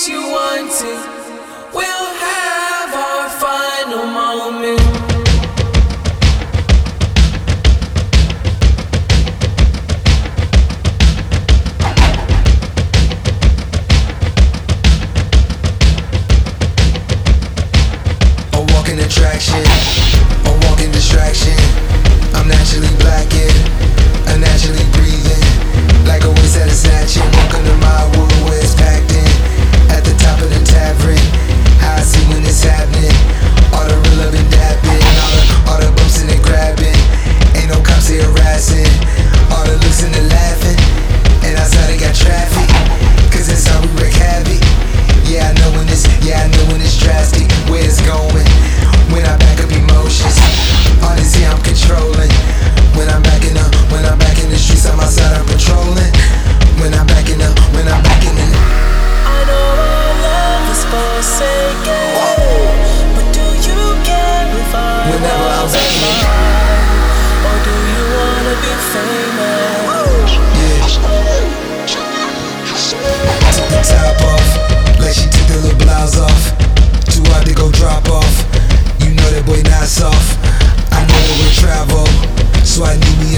wish you wanted. We'll have our final moment. Attraction, a walking distraction. I'm naturally blackened, unnaturally breathing, like a waste at a snatching. Welcome to my world where it's packed in. At the top of the tavern, how I see when it's happening. All the real love and dapping, all the bumps and the grabbing. Ain't no cops here harassing. All the looks and the laughing, and outside they got traffic, cause inside we wreak havoc. Yeah, I know when it's drastic, where it's going. When I back up emotions, honestly I'm controlling. When I'm back in the streets, I'm outside, I'm patrolling. When I'm back in the I know our love is forsaken, but do you care if I whenever I'm back in it, or do you wanna be famous? Yeah. Took the top off, like she took the little blouse off. Too hard to go drop off. You know that boy not soft. I know that we travel, so I knew me